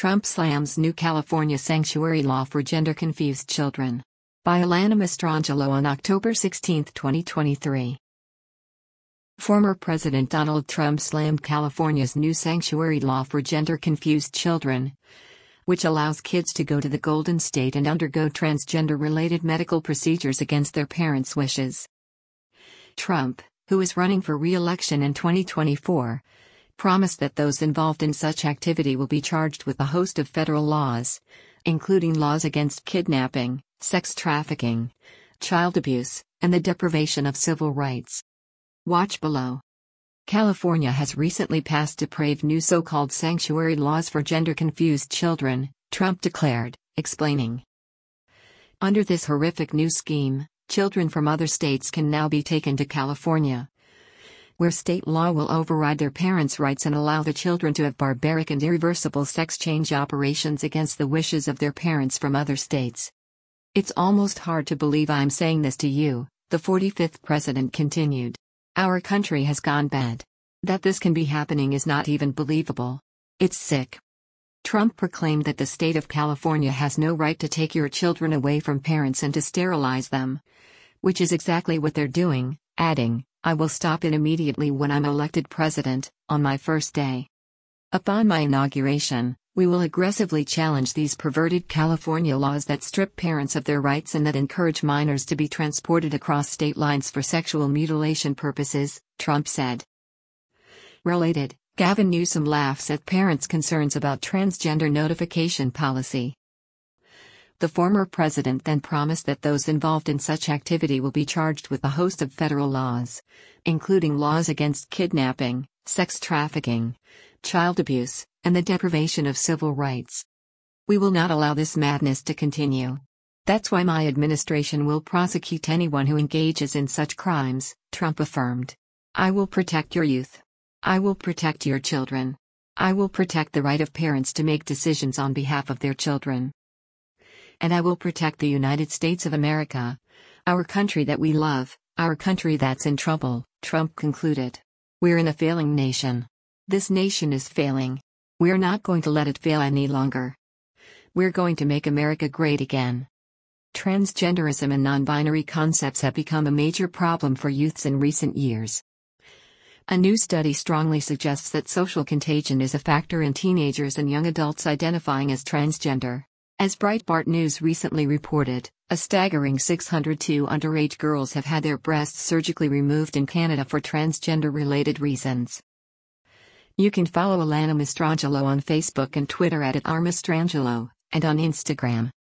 Trump slams new California sanctuary law for gender-confused children. By Alana Mastrangelo on October 16, 2023. Former President Donald Trump slammed California's new sanctuary law for gender-confused children, which allows kids to go to the Golden State and undergo transgender-related medical procedures against their parents' wishes. Trump, who is running for re-election in 2024, promised that those involved in such activity will be charged with a host of federal laws, including laws against kidnapping, sex trafficking, child abuse, and the deprivation of civil rights. Watch below. California has recently passed depraved new so-called sanctuary laws for gender-confused children, Trump declared, explaining. Under this horrific new scheme, children from other states can now be taken to California, where state law will override their parents' rights and allow the children to have barbaric and irreversible sex change operations against the wishes of their parents from other states. It's almost hard to believe I'm saying this to you, the 45th president continued. Our country has gone bad. That this can be happening is not even believable. It's sick. Trump proclaimed that the state of California has no right to take your children away from parents and to sterilize them, which is exactly what they're doing, adding, I will stop it immediately when I'm elected president, on my first day. Upon my inauguration, we will aggressively challenge these perverted California laws that strip parents of their rights and that encourage minors to be transported across state lines for sexual mutilation purposes, Trump said. Related, Gavin Newsom laughs at parents' concerns about transgender notification policy. The former president then promised that those involved in such activity will be charged with a host of federal laws, including laws against kidnapping, sex trafficking, child abuse, and the deprivation of civil rights. We will not allow this madness to continue. That's why my administration will prosecute anyone who engages in such crimes, Trump affirmed. I will protect your youth. I will protect your children. I will protect the right of parents to make decisions on behalf of their children. And I will protect the United States of America, our country that we love, our country that's in trouble, Trump concluded. We're in a failing nation. This nation is failing. We're not going to let it fail any longer. We're going to make America great again. Transgenderism and non-binary concepts have become a major problem for youths in recent years. A new study strongly suggests that social contagion is a factor in teenagers and young adults identifying as transgender. As Breitbart News recently reported, a staggering 602 underage girls have had their breasts surgically removed in Canada for transgender-related reasons. You can follow Alana Mastrangelo on Facebook and Twitter @RMastrangelo, and on Instagram.